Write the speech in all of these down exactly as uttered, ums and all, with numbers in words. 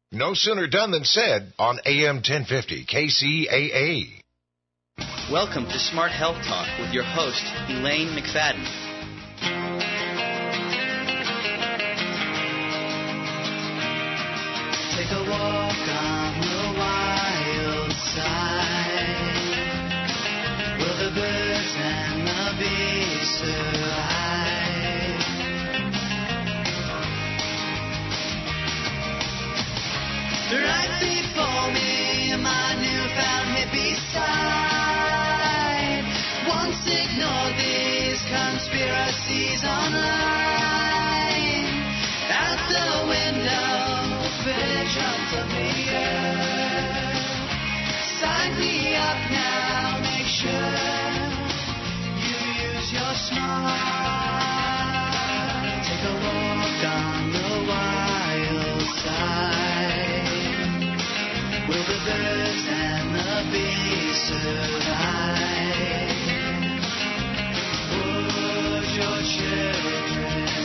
No sooner done than said on A M ten fifty K C A A. Welcome to Smart Health Talk with your host, Elaine McFadden. Take a walk on the wild side, where the birds and the bees survive. Right before me, my newfound hippie side. Once ignore these conspiracies online. Out the window, visions of the earth. Sign me up now, make sure you use your smart. Take a walk on the wild side. Will the birds and the bees survive? Would your children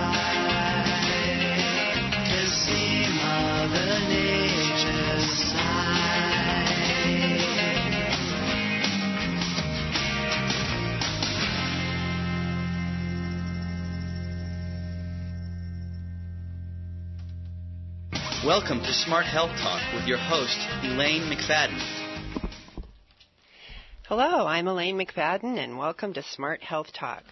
lie to see Mother Nature's side? Welcome to Smart Health Talk with your host, Elaine McFadden. Hello, I'm Elaine McFadden, and welcome to Smart Health Talk.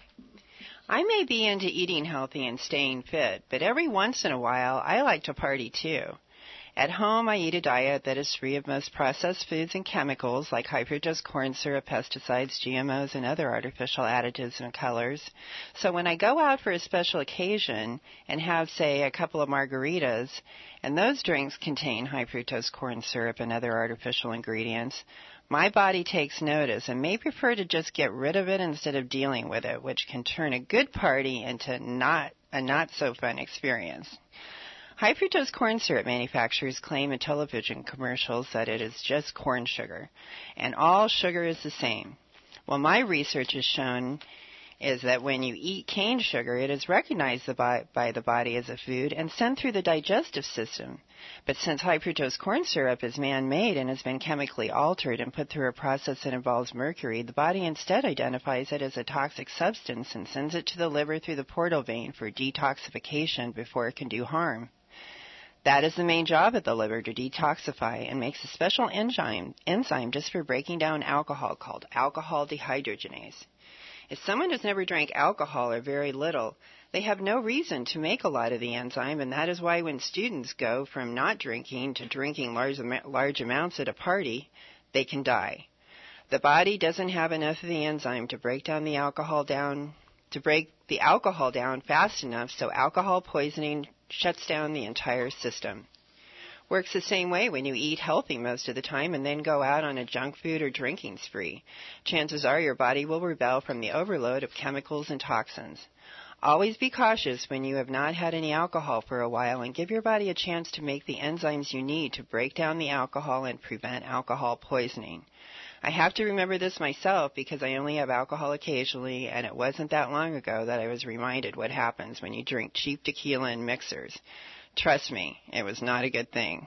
I may be into eating healthy and staying fit, but every once in a while, I like to party too. At home, I eat a diet that is free of most processed foods and chemicals like high fructose corn syrup, pesticides, G M Os, and other artificial additives and colors. So when I go out for a special occasion and have, say, a couple of margaritas, and those drinks contain high fructose corn syrup and other artificial ingredients, my body takes notice and may prefer to just get rid of it instead of dealing with it, which can turn a good party into not a not-so-fun experience. High fructose corn syrup manufacturers claim in television commercials that it is just corn sugar, and all sugar is the same. Well, my research has shown is that when you eat cane sugar, it is recognized by, by the body as a food and sent through the digestive system. But since high fructose corn syrup is man-made and has been chemically altered and put through a process that involves mercury, the body instead identifies it as a toxic substance and sends it to the liver through the portal vein for detoxification before it can do harm. That is the main job of the liver, to detoxify, and makes a special enzyme, enzyme just for breaking down alcohol called alcohol dehydrogenase. If someone has never drank alcohol or very little, they have no reason to make a lot of the enzyme, and that is why when students go from not drinking to drinking large, large amounts at a party, they can die. The body doesn't have enough of the enzyme to break down the alcohol down, to break the alcohol down fast enough, so alcohol poisoning shuts down the entire system. Works the same way when you eat healthy most of the time and then go out on a junk food or drinking spree. Chances are your body will rebel from the overload of chemicals and toxins. Always be cautious when you have not had any alcohol for a while, and give your body a chance to make the enzymes you need to break down the alcohol and prevent alcohol poisoning. I have to remember this myself because I only have alcohol occasionally, and it wasn't that long ago that I was reminded what happens when you drink cheap tequila in mixers. Trust me, it was not a good thing.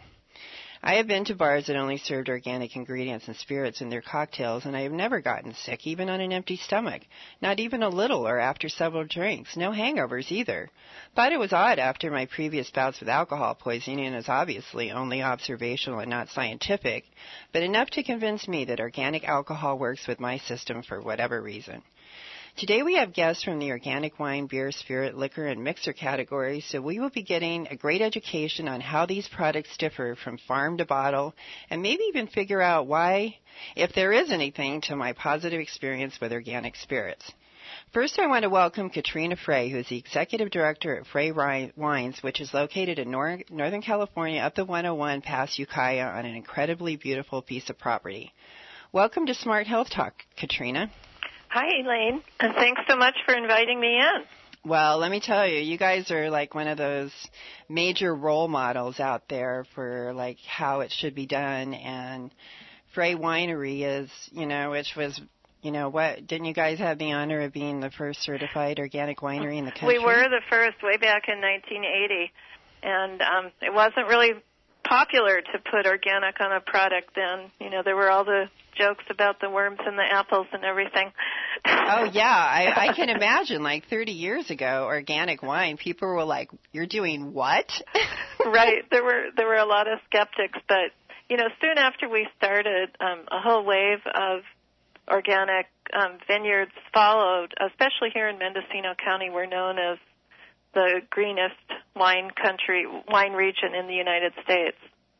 I have been to bars that only served organic ingredients and spirits in their cocktails, and I have never gotten sick, even on an empty stomach. Not even a little or after several drinks. No hangovers either. Thought it was odd after my previous bouts with alcohol poisoning, and is obviously only observational and not scientific, but enough to convince me that organic alcohol works with my system for whatever reason. Today we have guests from the organic wine, beer, spirit, liquor, and mixer categories, so we will be getting a great education on how these products differ from farm to bottle, and maybe even figure out why, if there is anything, to my positive experience with organic spirits. First, I want to welcome Katrina Frey, who is the Executive Director at Frey Wines, which is located in Nor- Northern California up the one oh one past Ukiah on an incredibly beautiful piece of property. Welcome to Smart Health Talk, Katrina. Hi, Elaine, and thanks so much for inviting me in. Well, let me tell you, you guys are like one of those major role models out there for like how it should be done. And Frey Winery is, you know, which was, you know, what, didn't you guys have the honor of being the first certified organic winery in the country? We were the first way back in nineteen eighty, and um, it wasn't really popular to put organic on a product then. You know, there were all the jokes about the worms and the apples and everything. Oh, yeah. I, I can imagine, like thirty years ago, organic wine, people were like, you're doing what? Right. There were there were a lot of skeptics, but, you know, soon after we started, um, a whole wave of organic um, vineyards followed, especially here in Mendocino County. We're known as the greenest wine country, wine region in the United States.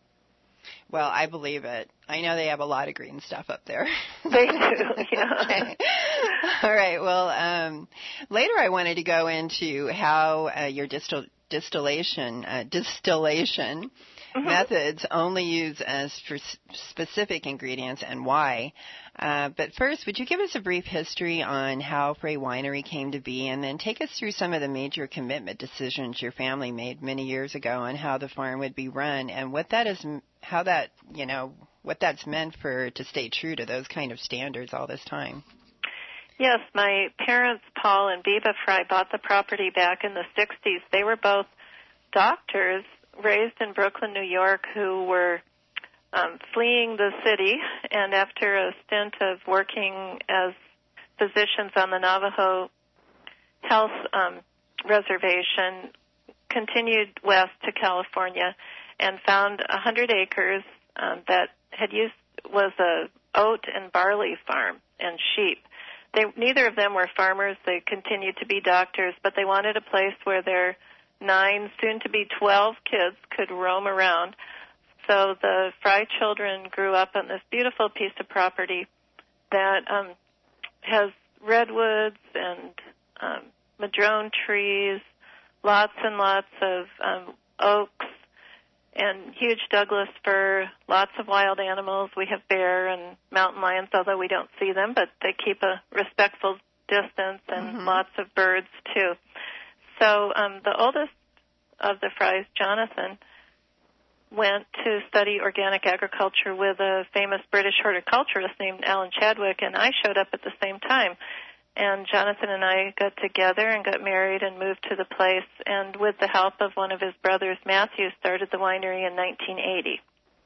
Well, I believe it. I know they have a lot of green stuff up there. They do, yeah. Okay. All right. Well, um, later I wanted to go into how uh, your distil- distillation uh, distillation mm-hmm. methods only use as for specific ingredients and why. Uh, but first, would you give us a brief history on how Frey Winery came to be, and then take us through some of the major commitment decisions your family made many years ago on how the farm would be run, and what that is, how that, you know, what that's meant for to stay true to those kind of standards all this time. Yes, my parents, Paul and Biba Frey, bought the property back in the sixties. They were both doctors raised in Brooklyn, New York, who were Um, fleeing the city, and after a stint of working as physicians on the Navajo Health um, Reservation, continued west to California and found one hundred acres um, that had used was a oat and barley farm and sheep. They neither of them were farmers. They continued to be doctors, but they wanted a place where their nine, soon to be twelve kids could roam around. So the Frey children grew up on this beautiful piece of property that um, has redwoods and um, madrone trees, lots and lots of um, oaks, and huge Douglas fir, lots of wild animals. We have bear and mountain lions, although we don't see them, but they keep a respectful distance, and mm-hmm. lots of birds, too. So um, the oldest of the Freys, Jonathan, went to study organic agriculture with a famous British horticulturist named Alan Chadwick, and I showed up at the same time. And Jonathan and I got together and got married and moved to the place, and with the help of one of his brothers, Matthew, started the winery in nineteen eighty.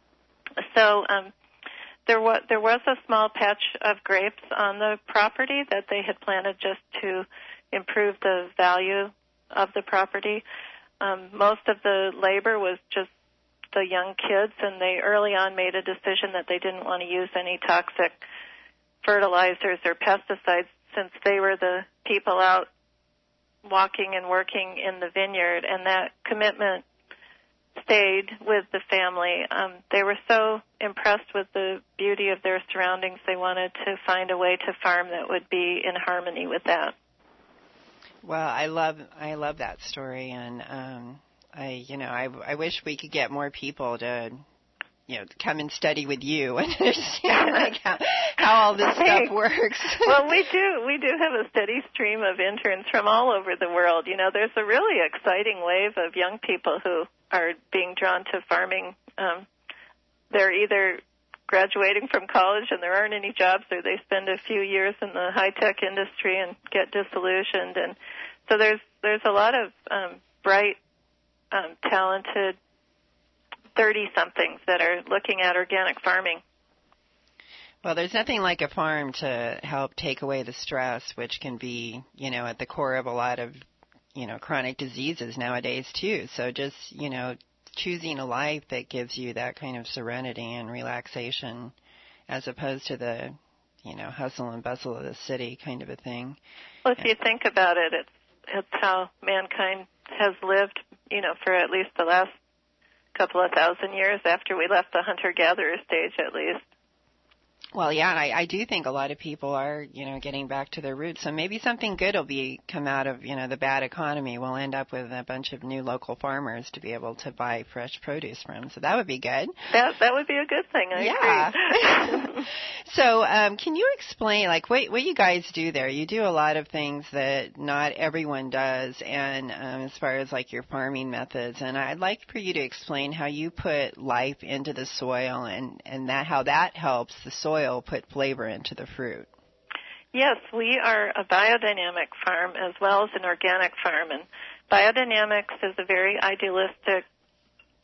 So um, there was there was a small patch of grapes on the property that they had planted just to improve the value of the property. Um, most of the labor was just the young kids, and they early on made a decision that they didn't want to use any toxic fertilizers or pesticides, since they were the people out walking and working in the vineyard, and that commitment stayed with the family. Um, they were so impressed with the beauty of their surroundings, they wanted to find a way to farm that would be in harmony with that. Well, I love I love that story, and um, I you know I I wish we could get more people to you know come and study with you and understand like how, how all this stuff works. Well, we do we do have a steady stream of interns from all over the world. You know, there's a really exciting wave of young people who are being drawn to farming. Um, they're either graduating from college and there aren't any jobs, or they spend a few years in the high-tech industry and get disillusioned. And so there's there's a lot of um, bright, um, talented thirty-somethings that are looking at organic farming. Well, there's nothing like a farm to help take away the stress, which can be, you know, at the core of a lot of, you know, chronic diseases nowadays, too. So just, you know, choosing a life that gives you that kind of serenity and relaxation as opposed to the, you know, hustle and bustle of the city kind of a thing. Well, if you think about it, it's, it's how mankind has lived, you know, for at least the last couple of thousand years after we left the hunter-gatherer stage, at least. Well, yeah, and I, I do think a lot of people are, you know, getting back to their roots. So maybe something good will be come out of, you know, the bad economy. We'll end up with a bunch of new local farmers to be able to buy fresh produce from. So that would be good. That that would be a good thing. I yeah. agree. So um, can you explain, like, what, what you guys do there? You do a lot of things that not everyone does, and um, as far as, like, your farming methods. And I'd like for you to explain how you put life into the soil and, and that how that helps the soil put flavor into the fruit. Yes, we are a biodynamic farm as well as an organic farm, and biodynamics is a very idealistic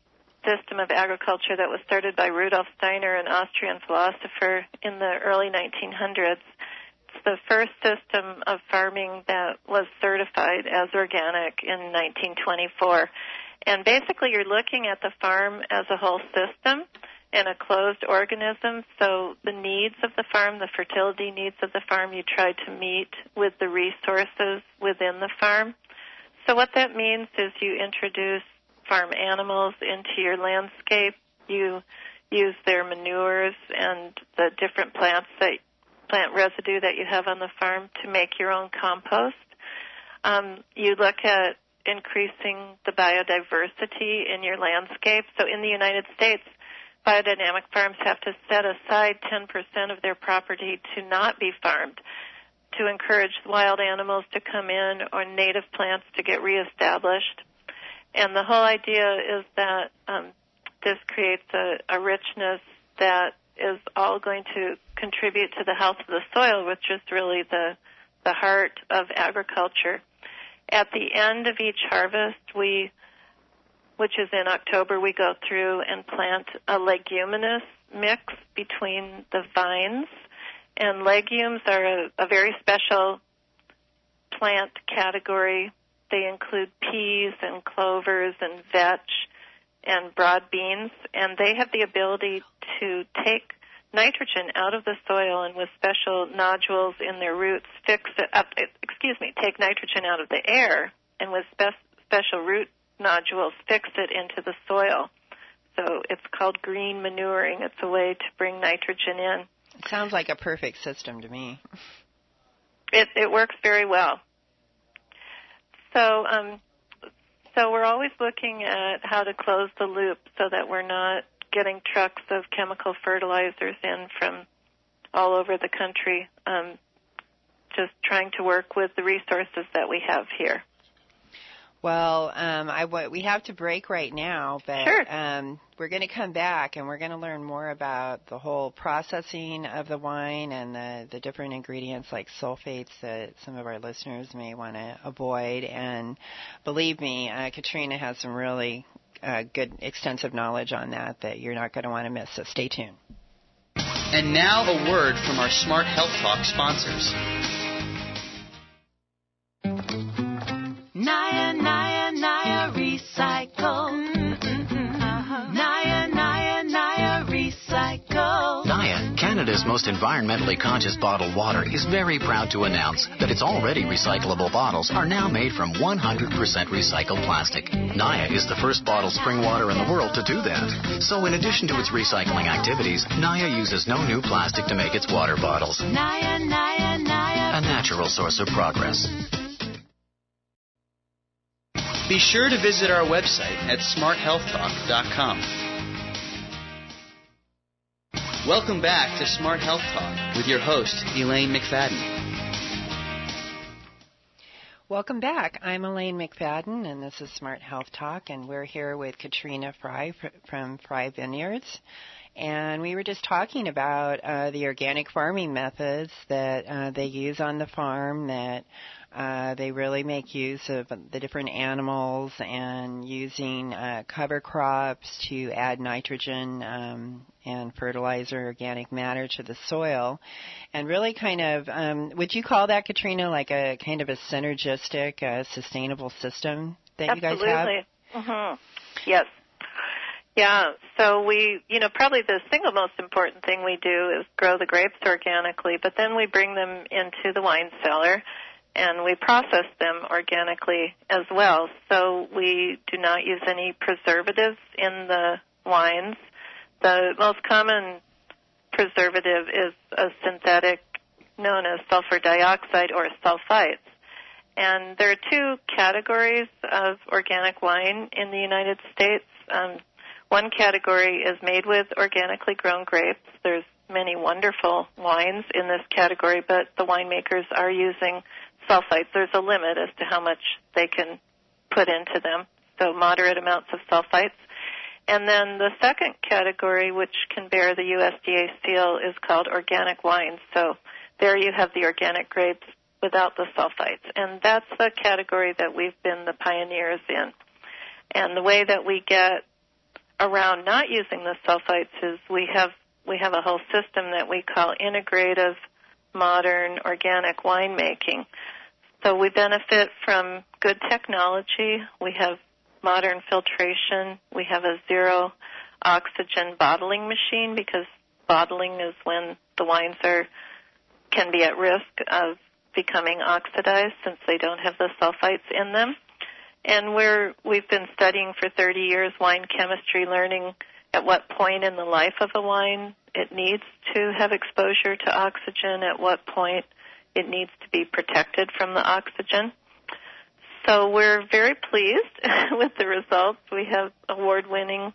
system of agriculture that was started by Rudolf Steiner, an Austrian philosopher, in the early nineteen hundreds. It's the first system of farming that was certified as organic in nineteen twenty-four. And basically you're looking at the farm as a whole system and a closed organism. So the needs of the farm, the fertility needs of the farm, you try to meet with the resources within the farm. So what that means is you introduce farm animals into your landscape. You use their manures and the different plants that plant residue that you have on the farm to make your own compost. Um, you look at increasing the biodiversity in your landscape. So in the United States, biodynamic farms have to set aside ten percent of their property to not be farmed, to encourage wild animals to come in or native plants to get reestablished. And the whole idea is that um, this creates a, a richness that is all going to contribute to the health of the soil, which is really the, the heart of agriculture. At the end of each harvest, we, which is in October, we go through and plant a leguminous mix between the vines. And legumes are a, a very special plant category. They include peas and clovers and vetch and broad beans, and they have the ability to take nitrogen out of the soil and with special nodules in their roots fix it up, excuse me, take nitrogen out of the air and with spe- special root nodules fix it into the soil. So it's called green manuring. It's a way to bring nitrogen in. It sounds like a perfect system to me. It, it works very well. So, um, so we're always looking at how to close the loop so that we're not getting trucks of chemical fertilizers in from all over the country. Um, just trying to work with the resources that we have here. Well, um, I w- we have to break right now, but sure. um, we're going to come back and we're going to learn more about the whole processing of the wine and the, the different ingredients like sulfates that some of our listeners may want to avoid. And believe me, uh, Katrina has some really uh, good, extensive knowledge on that that you're not going to want to miss, so stay tuned. And now a word from our Smart Health Talk sponsors. Naya, Naya, Naya, recycle. Mm-mm-mm. Uh-huh. Naya, Naya, Naya, recycle. Naya, Canada's most environmentally conscious bottled water, is very proud to announce that its already recyclable bottles are now made from one hundred percent recycled plastic. Naya is the first bottled spring water in the world to do that. So in addition to its recycling activities, Naya uses no new plastic to make its water bottles. Naya, Naya, Naya. A natural source of progress. Be sure to visit our website at smart health talk dot com. Welcome back to Smart Health Talk with your host, Elaine McFadden. Welcome back. I'm Elaine McFadden, and this is Smart Health Talk, and we're here with Katrina Fry from Fry Vineyards. And we were just talking about uh, the organic farming methods that uh, they use on the farm, that uh, they really make use of the different animals and using uh, cover crops to add nitrogen um, and fertilizer, organic matter to the soil. And really kind of, um, would you call that, Katrina, like a kind of a synergistic, uh, sustainable system that Absolutely. you guys have? Mm-hmm. Yes. Yeah, so we, you know, probably the single most important thing we do is grow the grapes organically, but then we bring them into the wine cellar and we process them organically as well. So we do not use any preservatives in the wines. The most common preservative is a synthetic known as sulfur dioxide or sulfites. And there are two categories of organic wine in the United States. Um, One category is made with organically grown grapes. There's many wonderful wines in this category, but the winemakers are using sulfites. There's a limit as to how much they can put into them, so moderate amounts of sulfites. And then the second category, which can bear the U S D A seal, is called organic wines. So there you have the organic grapes without the sulfites. And that's the category that we've been the pioneers in. And the way that we get around not using the sulfites is we have we have a whole system that we call integrative modern organic winemaking. So we benefit from good technology. We have modern filtration. We have a zero oxygen bottling machine because bottling is when the wines are can be at risk of becoming oxidized since they don't have the sulfites in them. And we're, we've been studying for thirty years wine chemistry, learning at what point in the life of a wine it needs to have exposure to oxygen, at what point it needs to be protected from the oxygen. So we're very pleased with the results. We have award-winning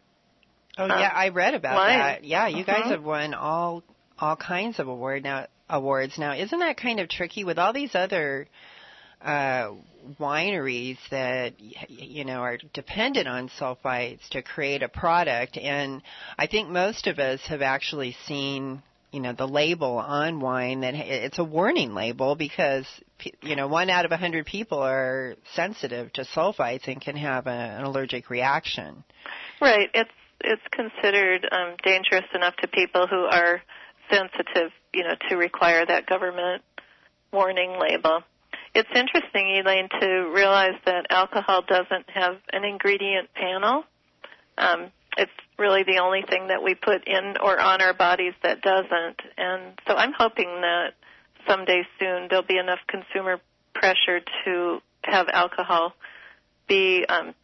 Oh, yeah, I read about wine. that. Yeah, you guys Mhm. have won all all kinds of award now awards. Now, isn't that kind of tricky with all these other uh, wineries that, you know, are dependent on sulfites to create a product? And I think most of us have actually seen, you know, the label on wine that it's a warning label because, you know, one out of a hundred people are sensitive to sulfites and can have a, an allergic reaction. Right. It's it's considered um, dangerous enough to people who are sensitive, you know, to require that government warning label. It's interesting, Elaine, to realize that alcohol doesn't have an ingredient panel. Um, it's really the only thing that we put in or on our bodies that doesn't. And so I'm hoping that someday soon there'll be enough consumer pressure to have alcohol be, um,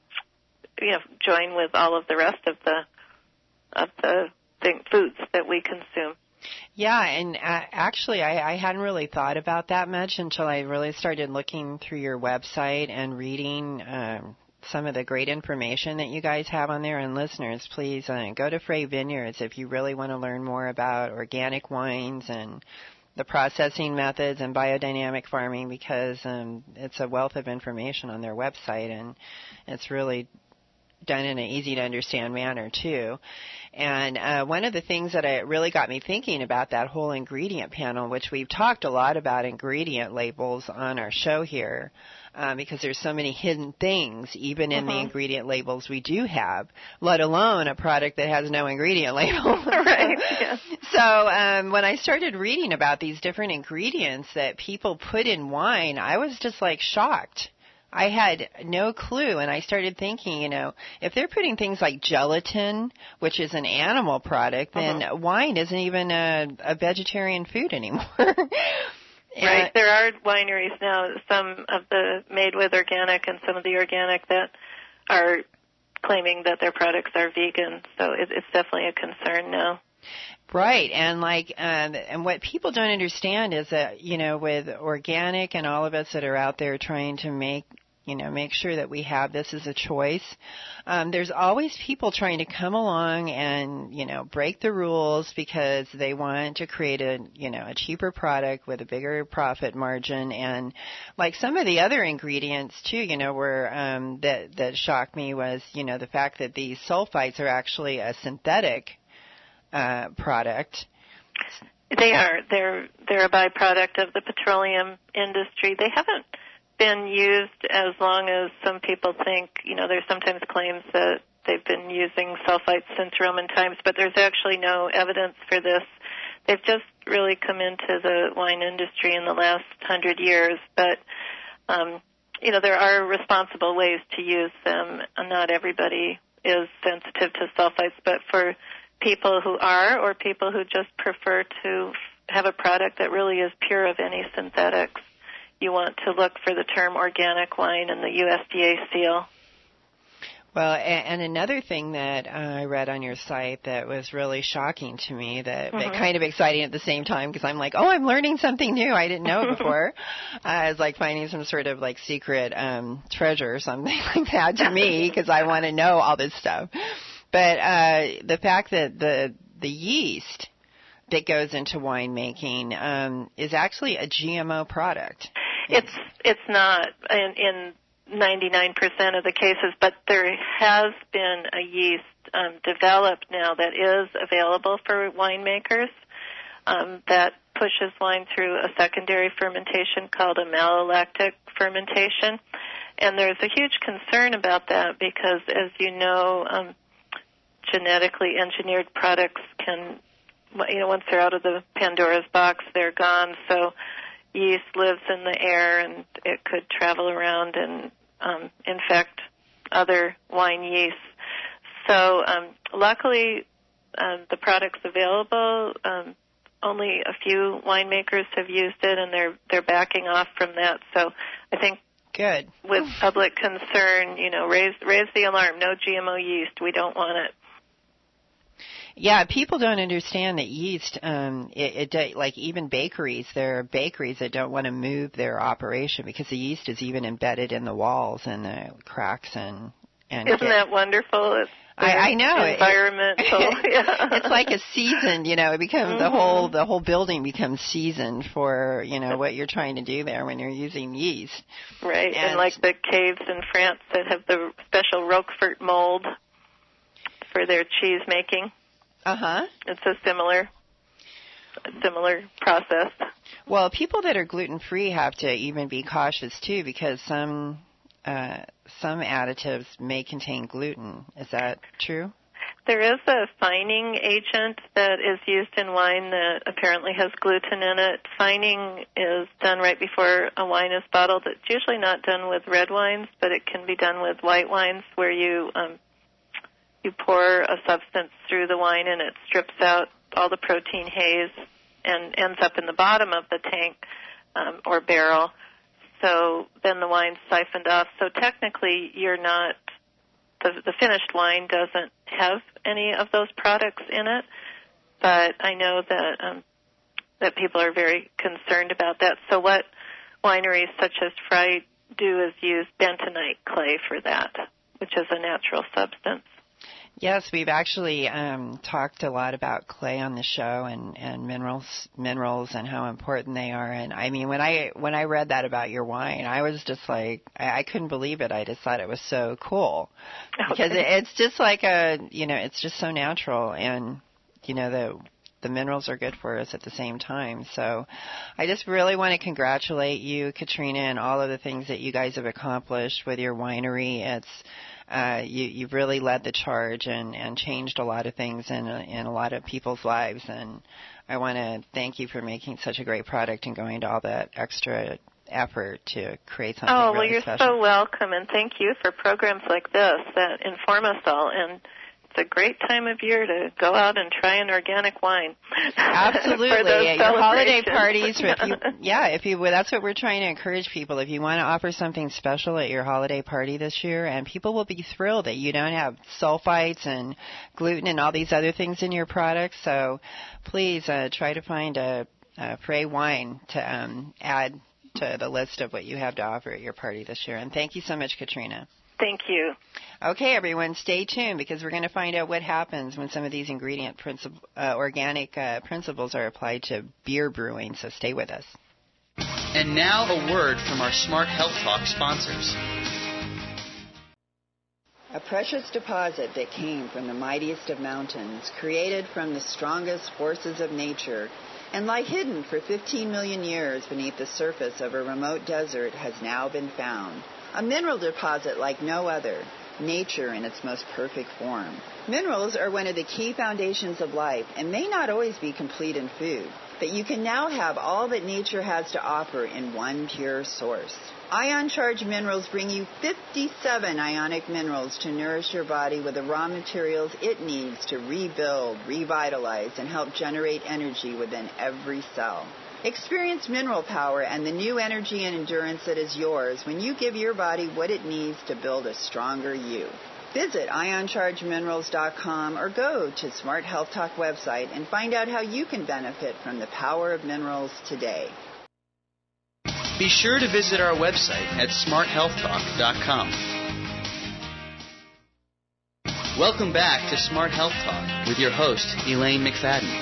you know, join with all of the rest of the of the thing, foods that we consume. Yeah, and uh, actually I, I hadn't really thought about that much until I really started looking through your website and reading um, some of the great information that you guys have on there. And listeners, please uh, go to Frey Vineyards if you really want to learn more about organic wines and the processing methods and biodynamic farming, because um, it's a wealth of information on their website, and it's really done in an easy-to-understand manner, too. And uh, one of the things that I, really got me thinking about that whole ingredient panel, which we've talked a lot about ingredient labels on our show here, um, because there's so many hidden things, even in uh-huh. the ingredient labels we do have, let alone a product that has no ingredient label. Right. Yeah. So um, when I started reading about these different ingredients that people put in wine, I was just like shocked. I had no clue, and I started thinking, you know, if they're putting things like gelatin, which is an animal product, then uh-huh. wine isn't even a, a vegetarian food anymore. Right. There are wineries now, some of the made with organic and some of the organic that are claiming that their products are vegan. So it, it's definitely a concern now. Right, and like, um, and what people don't understand is that, you know, with organic and all of us that are out there trying to make, you know, make sure that we have this as a choice, um, there's always people trying to come along and, you know, break the rules because they want to create a, you know, a cheaper product with a bigger profit margin. And like some of the other ingredients too, you know, were, um, that, that shocked me was, you know, the fact that these sulfites are actually a synthetic Uh, product. They are. They're they're a byproduct of the petroleum industry. They haven't been used as long as some people think. You know, there's sometimes claims that they've been using sulfites since Roman times, but there's actually no evidence for this. They've just really come into the wine industry in the last hundred years. But um, you know, there are responsible ways to use them. Not everybody is sensitive to sulfites, but for people who are, or people who just prefer to have a product that really is pure of any synthetics, you want to look for the term organic wine and the U S D A seal. Well, and another thing that I read on your site that was really shocking to me, that mm-hmm. kind of exciting at the same time, because I'm like, oh, I'm learning something new. I didn't know it before. uh, it's like finding some sort of like secret um, treasure or something like that to me, because I want to know all this stuff. But uh, the fact that the the yeast that goes into winemaking um, is actually a G M O product. It's it's not in, in ninety-nine percent of the cases, but there has been a yeast um, developed now that is available for winemakers um, that pushes wine through a secondary fermentation called a malolactic fermentation. And there's a huge concern about that because, as you know, um, genetically engineered products can, you know, once they're out of the Pandora's box, they're gone. So yeast lives in the air, and it could travel around and um, infect other wine yeasts. So um, luckily, uh, the product's available. Um, only a few winemakers have used it, and they're they're backing off from that. So I think good. With public concern, you know, raise raise the alarm. No G M O yeast. We don't want it. Yeah, people don't understand that yeast, um, it, it like even bakeries, there are bakeries that don't want to move their operation because the yeast is even embedded in the walls and the cracks and and Isn't get, that wonderful? It's I, I know. Environmental. It, yeah. It's like a seasoned, you know, it becomes mm-hmm. the whole the whole building becomes seasoned for, you know, what you're trying to do there when you're using yeast. Right. And, and like the caves in France that have the special Roquefort mold for their cheese making. Uh-huh. It's a similar a similar process. Well, people that are gluten-free have to even be cautious too because some uh some additives may contain gluten. Is that true? There is a fining agent that is used in wine that apparently has gluten in it. Fining is done right before a wine is bottled. It's usually not done with red wines, but it can be done with white wines where you um, you pour a substance through the wine and it strips out all the protein haze and ends up in the bottom of the tank um, or barrel. So then the wine's siphoned off. So technically you're not, the, the finished wine doesn't have any of those products in it, but I know that um, that people are very concerned about that. So what wineries such as Frey do is use bentonite clay for that, which is a natural substance. Yes, we've actually um, talked a lot about clay on the show and, and minerals, minerals, and how important they are. And I mean, when I when I read that about your wine, I was just like, I, I couldn't believe it. I just thought it was so cool because okay. it, it's just like a, you know, it's just so natural, and you know the the minerals are good for us at the same time. So, I just really want to congratulate you, Katrina, and all of the things that you guys have accomplished with your winery. It's Uh, you, you've really led the charge and, and changed a lot of things in a, in a lot of people's lives. And I want to thank you for making such a great product and going to all that extra effort to create something oh, really well, you're special. so welcome, and thank you for programs like this that inform us all. And it's a great time of year to go out and try an organic wine. Absolutely. For those At your holiday parties, yeah. if you, yeah, if you, well, that's what we're trying to encourage people. If you want to offer something special at your holiday party this year, and people will be thrilled that you don't have sulfites and gluten and all these other things in your products. So please uh, try to find a, a Frey wine to um, add to the list of what you have to offer at your party this year. And thank you so much, Katrina. Thank you. Okay, everyone, stay tuned because we're going to find out what happens when some of these ingredient princip- uh, organic uh, principles are applied to beer brewing, so stay with us. And now a word from our Smart Health Talk sponsors. A precious deposit that came from the mightiest of mountains, created from the strongest forces of nature, and lie hidden for fifteen million years beneath the surface of a remote desert, has now been found. A mineral deposit like no other, nature in its most perfect form. Minerals are one of the key foundations of life and may not always be complete in food, but you can now have all that nature has to offer in one pure source. Ion Charge Minerals bring you fifty-seven ionic minerals to nourish your body with the raw materials it needs to rebuild, revitalize, and help generate energy within every cell. Experience mineral power and the new energy and endurance that is yours when you give your body what it needs to build a stronger you. Visit ion charge minerals dot com or go to Smart Health Talk website and find out how you can benefit from the power of minerals today. Be sure to visit our website at smart health talk dot com. Welcome back to Smart Health Talk with your host, Elaine McFadden.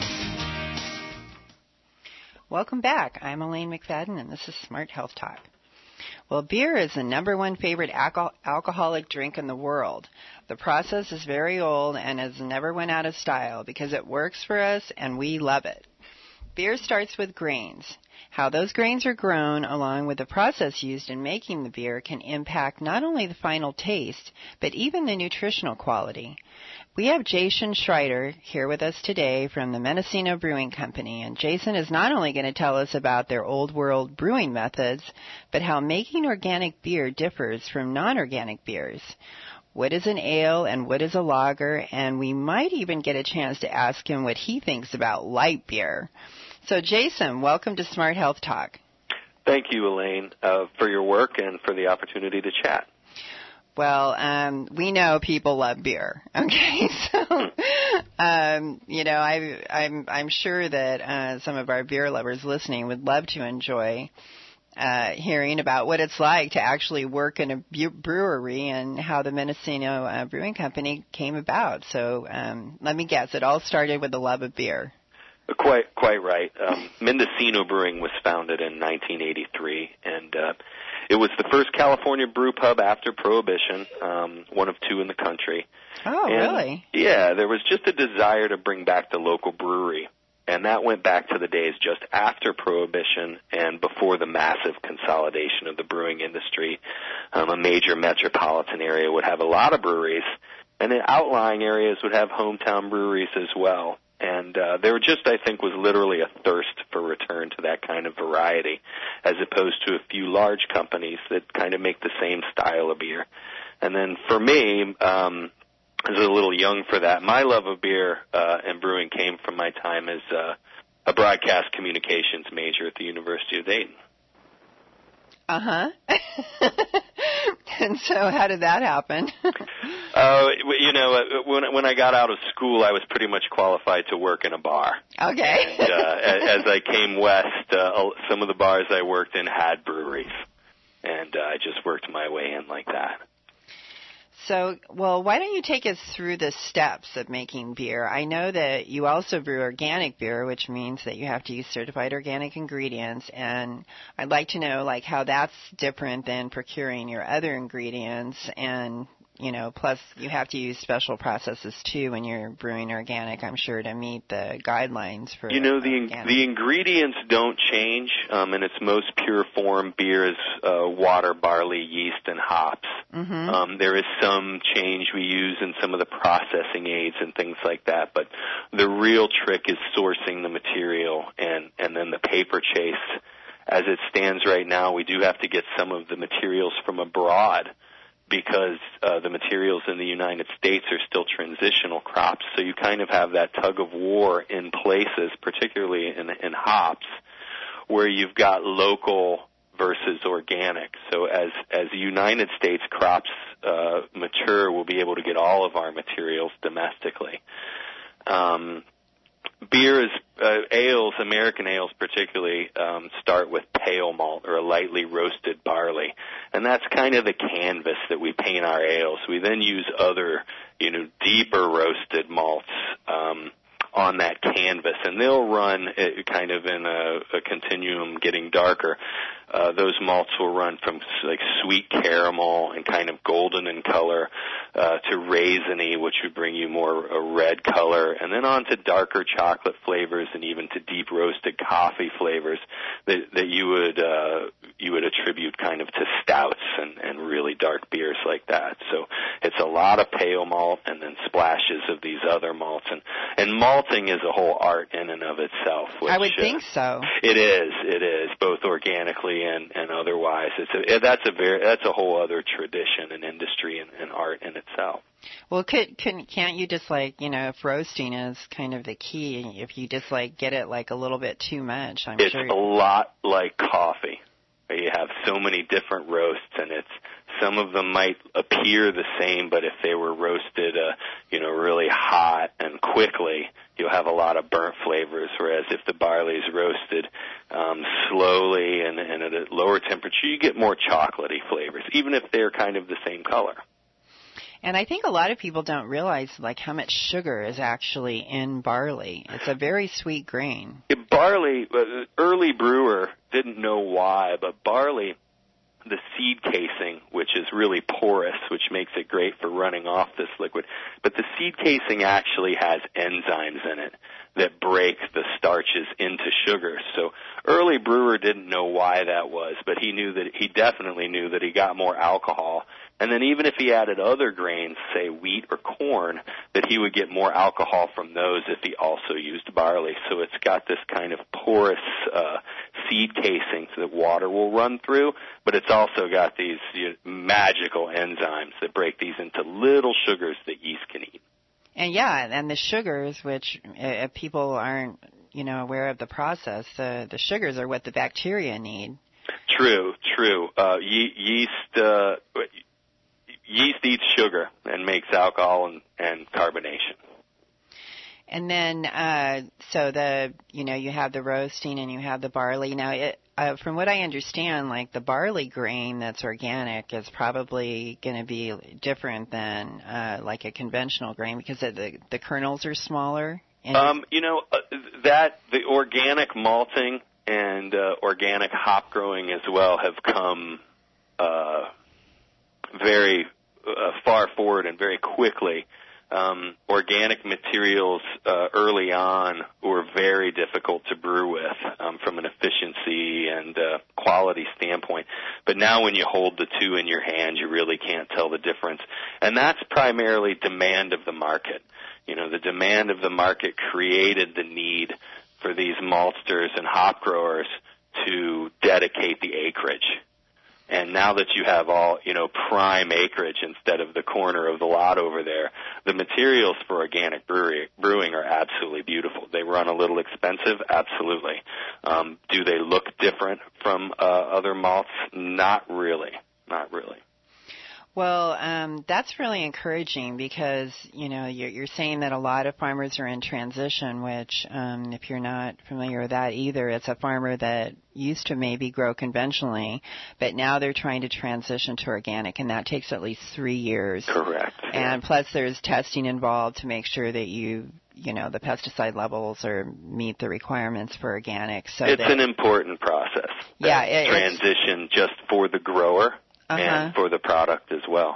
Welcome back. I'm Elaine McFadden, and this is Smart Health Talk. Well, beer is the number one favorite alco- alcoholic drink in the world. The process is very old and has never went out of style because it works for us and we love it. Beer starts with grains. How those grains are grown, along with the process used in making the beer, can impact not only the final taste, but even the nutritional quality. We have Jason Schreider here with us today from the Mendocino Brewing Company, and Jason is not only going to tell us about their old world brewing methods, but how making organic beer differs from non-organic beers. What is an ale and what is a lager, and we might even get a chance to ask him what he thinks about light beer. So Jason, welcome to Smart Health Talk. Thank you, Elaine, uh, for your work and for the opportunity to chat. Well, um, we know people love beer. Okay, so um, you know, I, I'm I'm sure that uh, some of our beer lovers listening would love to enjoy uh, hearing about what it's like to actually work in a bu- brewery and how the Mendocino uh, Brewing Company came about. So um, let me guess, it all started with the love of beer. Quite, quite right. Um, Mendocino Brewing was founded in nineteen eighty-three, and uh, it was the first California brew pub after Prohibition, um, one of two in the country. Oh, and, really? Yeah, there was just a desire to bring back the local brewery, and that went back to the days just after Prohibition and before the massive consolidation of the brewing industry. Um, a major metropolitan area would have a lot of breweries, and then outlying areas would have hometown breweries as well. And uh, there just, I think, was literally a thirst for return to that kind of variety, as opposed to a few large companies that kind of make the same style of beer. And then for me, um, I was a little young for that. My love of beer uh, and brewing came from my time as uh, a broadcast communications major at the University of Dayton. Uh-huh. And so how did that happen? uh, you know, when when I got out of school, I was pretty much qualified to work in a bar. Okay. And, uh, as I came west, uh, some of the bars I worked in had breweries, and uh, I just worked my way in like that. So, well, why don't you take us through the steps of making beer? I know that you also brew organic beer, which means that you have to use certified organic ingredients, and I'd like to know, like, how that's different than procuring your other ingredients, and, you know, plus you have to use special processes, too, when you're brewing organic, I'm sure, to meet the guidelines for You know, the organic. the ingredients don't change. Um, in its most pure form, beer is uh, water, barley, yeast, and hops. Mm-hmm. Um, there is some change we use in some of the processing aids and things like that, but the real trick is sourcing the material and, and then the paper chase. As it stands right now, we do have to get some of the materials from abroad because uh, the materials in the United States are still transitional crops. So you kind of have that tug of war in places, particularly in, in hops, where you've got local versus organic. So as as the United States crops uh, mature, we'll be able to get all of our materials domestically. Um, beer is uh, ales, American ales particularly, um, start with pale malt or a lightly roasted barley, and that's kind of the canvas that we paint our ales. We then use other, you know, deeper roasted malts um, on that canvas, and they'll run uh, kind of in a, a continuum, getting darker. Uh, those malts will run from like sweet caramel and kind of golden in color uh, to raisiny, which would bring you more a red color, and then on to darker chocolate flavors and even to deep roasted coffee flavors that, that you would uh, you would attribute kind of to stouts and, and really dark beers like that. So it's a lot of pale malt and then splashes of these other malts, and and malting is a whole art in and of itself. Which, I would uh, think so. It is. It is both organically and, and otherwise. It's a, that's a very that's a whole other tradition and industry and, and art in itself. Well, could, can, can't you just, like, you know, if roasting is kind of the key, if you just, like, get it, like, a little bit too much, I'm it's sure. It's a lot like coffee. You have so many different roasts, and it's some of them might appear the same, but if they were roasted, uh, you know, really hot and quickly, you'll have a lot of burnt flavors, whereas if the barley is roasted um, slowly and, and at a lower temperature, you get more chocolatey flavors, even if they're kind of the same color. And I think a lot of people don't realize, like, how much sugar is actually in barley. It's a very sweet grain. Yeah, barley, uh, early brewer didn't know why, but barley the seed casing, which is really porous, which makes it great for running off this liquid. But the seed casing actually has enzymes in it that break the starches into sugars. So early brewer didn't know why that was, but he knew that he definitely knew that he got more alcohol. And then even if he added other grains, say wheat or corn, that he would get more alcohol from those if he also used barley. So it's got this kind of porous uh, seed casing so that water will run through, but it's also got these you know, magical enzymes that break these into little sugars that yeast can eat. And yeah, and the sugars, which uh, if people aren't, you know, aware of the process, uh, the sugars are what the bacteria need. True, true. Uh, ye- yeast, uh, yeast eats sugar and makes alcohol and, and carbonation. And then, uh, so the, you know, you have the roasting and you have the barley. Now, it, uh, from what I understand, like the barley grain that's organic is probably going to be different than uh, like a conventional grain because the the kernels are smaller. And um, you know, uh, that the organic malting and uh, organic hop growing as well have come uh, very uh, far forward and very quickly. Um, organic materials uh, early on were very difficult to brew with um, from an efficiency and uh, quality standpoint. But now when you hold the two in your hand, you really can't tell the difference. And that's primarily demand of the market. You know, the demand of the market created the need for these maltsters and hop growers to dedicate the acreage. And now that you have all, you know, prime acreage instead of the corner of the lot over there, the materials for organic brewery, brewing are absolutely beautiful. They run a little expensive, absolutely. Um, do they look different from uh, other malts? Not really, not really. Well, um, that's really encouraging because, you know, you're, you're saying that a lot of farmers are in transition, which um, if you're not familiar with that either, it's a farmer that used to maybe grow conventionally, but now they're trying to transition to organic, and that takes at least three years. Correct. And plus there's testing involved to make sure that you, you know, the pesticide levels are meet the requirements for organic. So it's that, an important process. Yeah. It, transition just for the grower. Uh-huh. And for the product as well.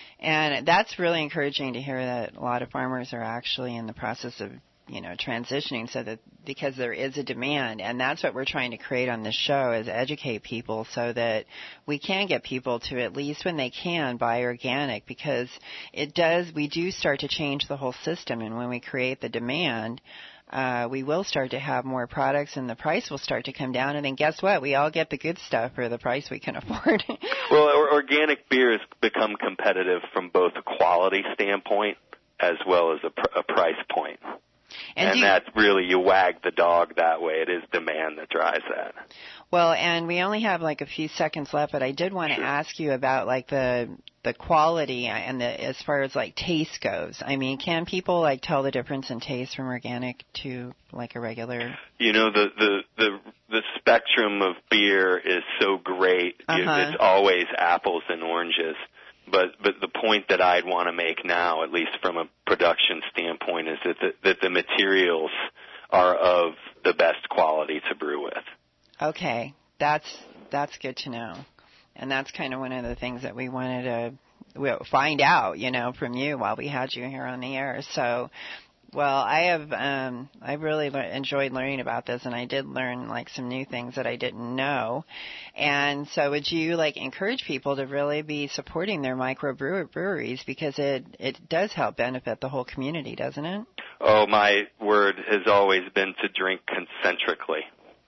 And that's really encouraging to hear that a lot of farmers are actually in the process of, you know, transitioning so that because there is a demand. And that's what we're trying to create on this show is educate people so that we can get people to at least when they can buy organic because it does, we do start to change the whole system. And when we create the demand, Uh, we will start to have more products and the price will start to come down. And then guess what? We all get the good stuff for the price we can afford. Well, organic beer has become competitive from both a quality standpoint as well as a, pr- a price point. And, and that's really, you wag the dog that way. It is demand that drives that. Well, and we only have like a few seconds left, but I did want to sure. ask you about like the the quality and the as far as like taste goes. I mean, can people like tell the difference in taste from organic to like a regular? You know, the the the, the spectrum of beer is so great. Uh-huh. It's always apples and oranges. But but the point that I'd want to make now, at least from a production standpoint, is that the, that the materials are of the best quality to brew with. Okay, that's that's good to know, and that's kind of one of the things that we wanted to well, find out, you know, from you while we had you here on the air. So, well, I have um, I really le- enjoyed learning about this, and I did learn like some new things that I didn't know. And so, would you like encourage people to really be supporting their microbreweries because it it does help benefit the whole community, doesn't it? Oh, my word has always been to drink concentrically.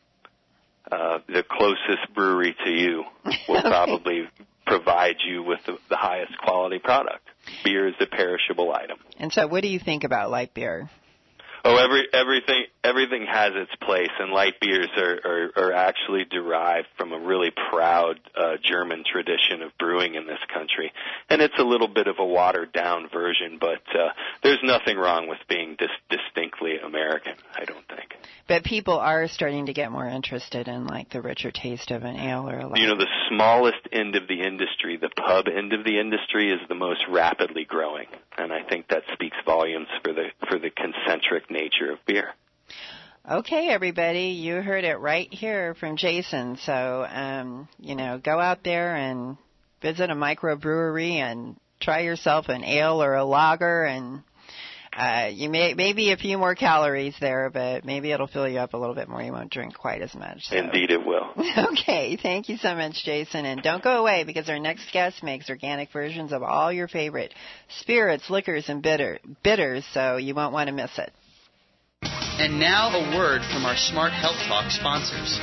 Uh, the closest brewery to you will okay. probably provide you with the, the highest quality product. Beer is a perishable item. And so what do you think about light beer? Oh, every everything everything has its place, and light beers are, are, are actually derived from a really proud uh, German tradition of brewing in this country. And it's a little bit of a watered-down version, but uh, there's nothing wrong with being dis- distinctly American, I don't think. But people are starting to get more interested in, like, the richer taste of an ale or a lager. You know, the smallest end of the industry, the pub end of the industry, is the most rapidly growing. And I think that speaks volumes for the for the concentric nature of beer. Okay, everybody, you heard it right here from Jason. So, um, you know, go out there and visit a microbrewery and try yourself an ale or a lager, and uh, you may maybe a few more calories there, but maybe it'll fill you up a little bit more. You won't drink quite as much. So. Indeed, it will. Okay, thank you so much, Jason, and don't go away because our next guest makes organic versions of all your favorite spirits, liquors, and bitter bitters, so you won't want to miss it. And now a word from our Smart Health Talk sponsors.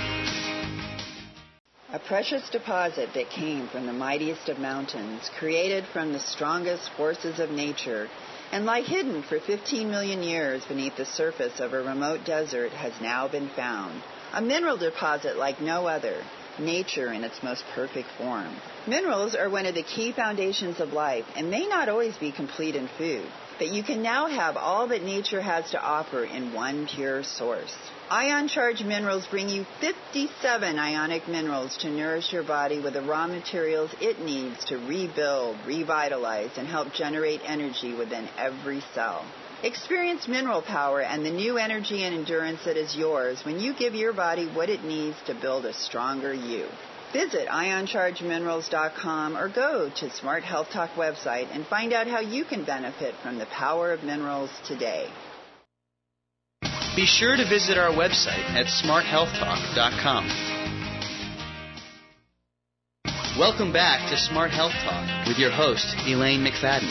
A precious deposit that came from the mightiest of mountains, created from the strongest forces of nature, and lie hidden for fifteen million years beneath the surface of a remote desert, has now been found. A mineral deposit like no other, nature in its most perfect form. Minerals are one of the key foundations of life and may not always be complete in food, but you can now have all that nature has to offer in one pure source. Ion Charge Minerals bring you fifty-seven ionic minerals to nourish your body with the raw materials it needs to rebuild, revitalize, and help generate energy within every cell. Experience mineral power and the new energy and endurance that is yours when you give your body what it needs to build a stronger you. Visit ion charge minerals dot com or go to Smart Health Talk website and find out how you can benefit from the power of minerals today. Be sure to visit our website at smart health talk dot com. Welcome back to Smart Health Talk with your host, Elaine McFadden.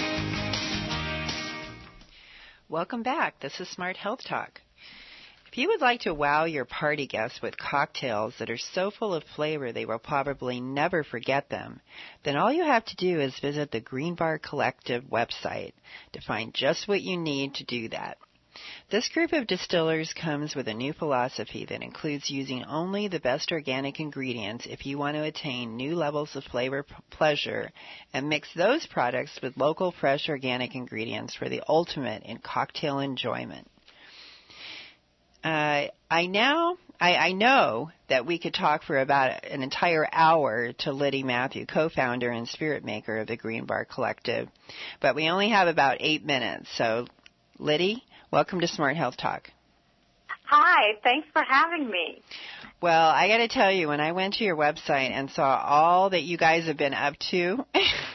Welcome back. This is Smart Health Talk. If you would like to wow your party guests with cocktails that are so full of flavor they will probably never forget them, then all you have to do is visit the Green Bar Collective website to find just what you need to do that. This group of distillers comes with a new philosophy that includes using only the best organic ingredients if you want to attain new levels of flavor p- pleasure, and mix those products with local, fresh, organic ingredients for the ultimate in cocktail enjoyment. Uh, I now, I, I know that we could talk for about an entire hour to Liddy Matthew, co-founder and spirit maker of the Green Bar Collective, but we only have about eight minutes. So, Liddy, welcome to Smart Health Talk. Hi, thanks for having me. Well, I got to tell you, when I went to your website and saw all that you guys have been up to,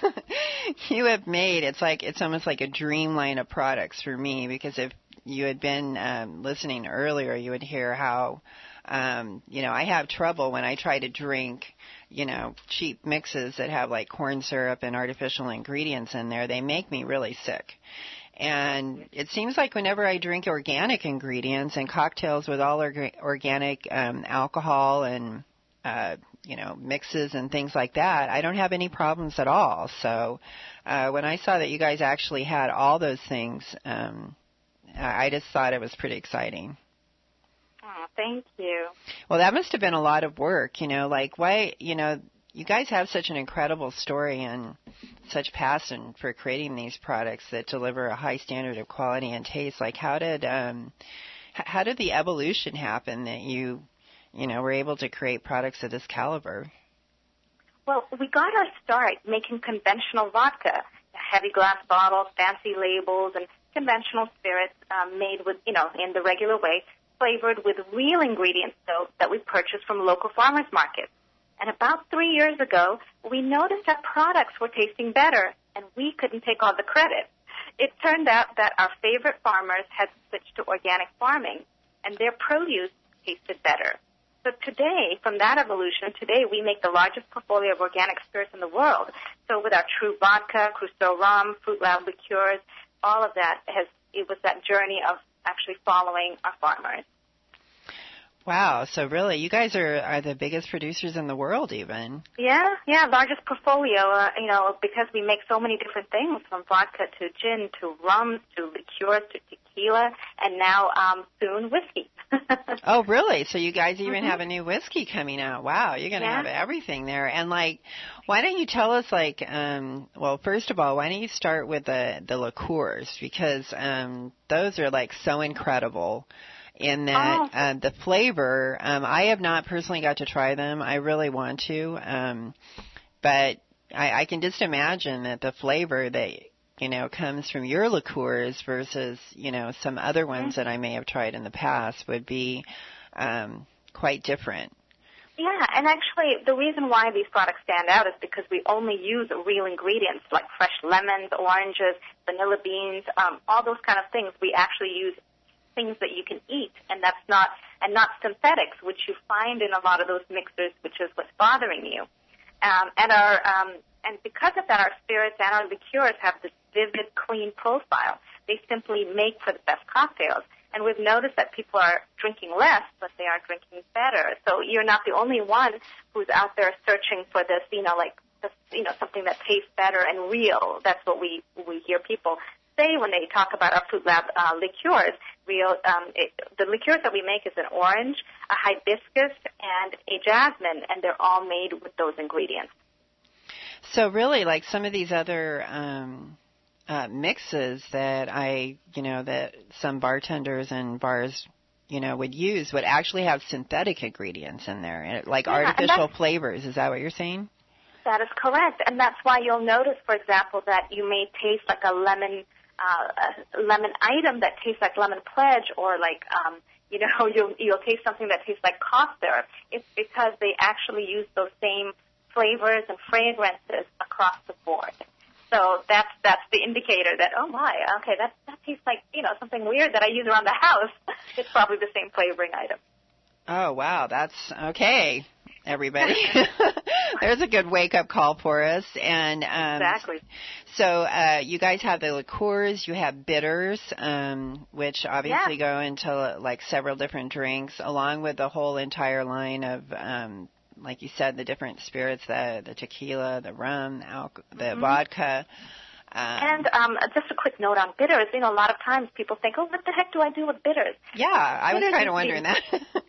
you have made, it's like, it's almost like a dream line of products for me, because if you had been um, listening earlier, you would hear how, um, you know, I have trouble when I try to drink, you know, cheap mixes that have like corn syrup and artificial ingredients in there. They make me really sick. And it seems like whenever I drink organic ingredients and cocktails with all orga- organic um, alcohol and, uh, you know, mixes and things like that, I don't have any problems at all. So uh, when I saw that you guys actually had all those things, um, I just thought it was pretty exciting. Oh, thank you. Well, that must have been a lot of work, you know, like why, you know, you guys have such an incredible story and such passion for creating these products that deliver a high standard of quality and taste. Like how did, um, how did the evolution happen that you, you know, were able to create products of this caliber? Well, we got our start making conventional vodka, heavy glass bottles, fancy labels, and conventional spirits um, made with, you know, in the regular way, flavored with real ingredients, though, that we purchased from local farmers markets. And about three years ago, we noticed that products were tasting better, and we couldn't take all the credit. It turned out that our favorite farmers had switched to organic farming, and their produce tasted better. So today, from that evolution, today we make the largest portfolio of organic spirits in the world. So with our True Vodka, Crusoe Rum, Fruit Lab liqueurs, all of that has, it was that journey of actually following our farmers. Wow, so really, you guys are, are the biggest producers in the world even. Yeah, yeah, largest portfolio, uh, you know, because we make so many different things, from vodka to gin to rum to liqueurs to tequila, and now um, soon whiskey. Oh, really? So you guys even mm-hmm. have a new whiskey coming out. Wow, you're going to yeah. have everything there. And, like, why don't you tell us, like, um, well, first of all, why don't you start with the, the liqueurs? Because um, those are, like, so incredible. In that oh. uh, the flavor, um, I have not personally got to try them. I really want to, um, but I, I can just imagine that the flavor that you know, comes from your liqueurs versus, you know, some other ones mm-hmm. that I may have tried in the past would be um, quite different. Yeah, and actually the reason why these products stand out is because we only use real ingredients like fresh lemons, oranges, vanilla beans, um, all those kind of things. We actually use things that you can eat, and that's not and not synthetics, which you find in a lot of those mixers, which is what's bothering you. Um, and our um, and because of that, our spirits and our liqueurs have this vivid, clean profile. They simply make for the best cocktails. And we've noticed that people are drinking less, but they are drinking better. So you're not the only one who's out there searching for this, you know, like, this, you know, something that tastes better and real. That's what we we hear people say when they talk about our Food Lab uh, liqueurs. Real, um, it, the liqueurs that we make is an orange, a hibiscus, and a jasmine, and they're all made with those ingredients. So really, like some of these other um Uh, mixes that I, you know, that some bartenders and bars, you know, would use would actually have synthetic ingredients in there, like yeah, artificial flavors. Is that what you're saying? That is correct, and that's why you'll notice, for example, that you may taste like a lemon, uh, a lemon item that tastes like lemon pledge, or like, um, you know, you'll you'll taste something that tastes like cough syrup. It's because they actually use those same flavors and fragrances across the board. So that's that's the indicator that, oh my, okay, that that tastes like, you know, something weird that I use around the house. It's probably the same flavoring item. Oh, wow, that's okay, everybody. There's a good wake-up call for us. And um, exactly. So uh, you guys have the liqueurs, you have bitters, um, which obviously yeah. go into like several different drinks, along with the whole entire line of um like you said, the different spirits, the the tequila, the rum, the, alcohol, the mm-hmm. vodka. Um, and um, just a quick note on bitters. You know, a lot of times people think, oh, what the heck do I do with bitters? Yeah, I bitters was kind of wondering be, that.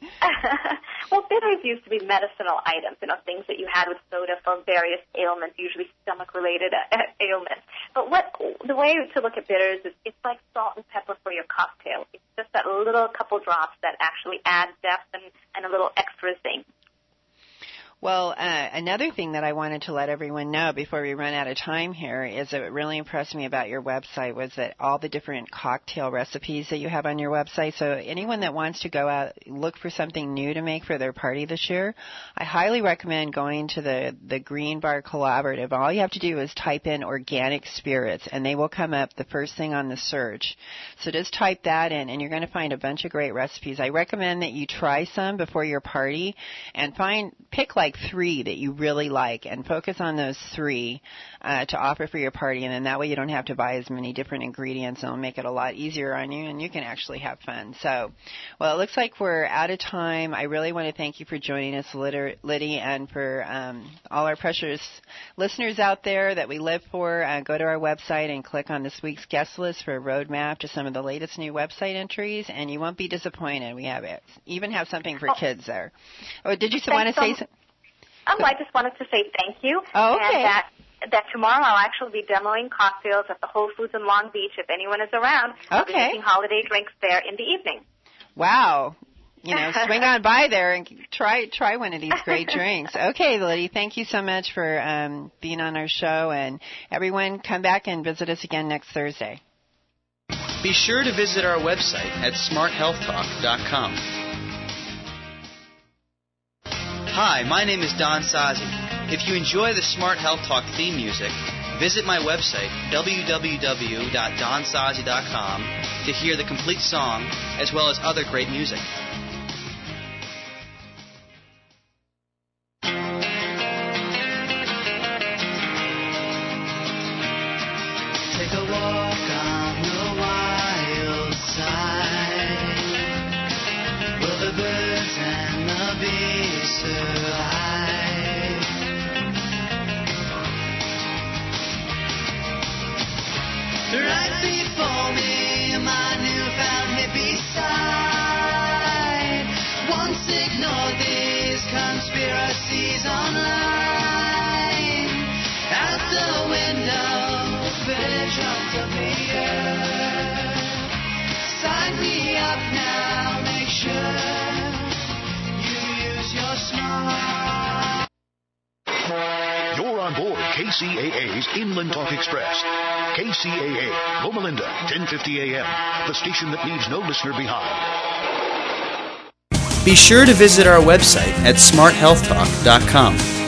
Well, bitters used to be medicinal items, you know, things that you had with soda for various ailments, usually stomach-related ailments. But what the way to look at bitters is it's like salt and pepper for your cocktail. It's just that little couple drops that actually add depth and, and a little extra zing. Well, uh, another thing that I wanted to let everyone know before we run out of time here is that what really impressed me about your website was that all the different cocktail recipes that you have on your website. So anyone that wants to go out, look for something new to make for their party this year, I highly recommend going to the, the Green Bar Collaborative. All you have to do is type in organic spirits, and they will come up the first thing on the search. So just type that in, and you're going to find a bunch of great recipes. I recommend that you try some before your party and find, pick like three that you really like and focus on those three uh, to offer for your party, and then that way you don't have to buy as many different ingredients, and it'll make it a lot easier on you, and you can actually have fun. So, well, it looks like we're out of time. I really want to thank you for joining us, Liddy, and for um, all our precious listeners out there that we live for. Uh, go to our website and click on this week's guest list for a roadmap to some of the latest new website entries, and you won't be disappointed. We have it. Even have something for oh. kids there. Oh, did you want to say something? Um, I just wanted to say thank you. Oh, okay. And that, that tomorrow I'll actually be demoing cocktails at the Whole Foods in Long Beach. If anyone is around, I'll okay. be making holiday drinks there in the evening. Wow. You know, swing on by there and try try one of these great drinks. Okay, Liddy, thank you so much for um, being on our show. And everyone, come back and visit us again next Thursday. Be sure to visit our website at smart health talk dot com. Hi, my name is Don Sazi. If you enjoy the Smart Health Talk theme music, visit my website, w w w dot don sazi dot com, to hear the complete song, as well as other great music. Take a walk on the wild side, where the birds and the bees survive. Right before me, my newfound hippie side. Once ignored these conspiracies online. Out the window, British dropped of the earth. Sign me up now, make sure you use your smart. You're on board K C A A's Inland Talk Express. K C A A, Loma Linda, ten fifty A M, the station that leaves no listener behind. Be sure to visit our website at smart health talk dot com.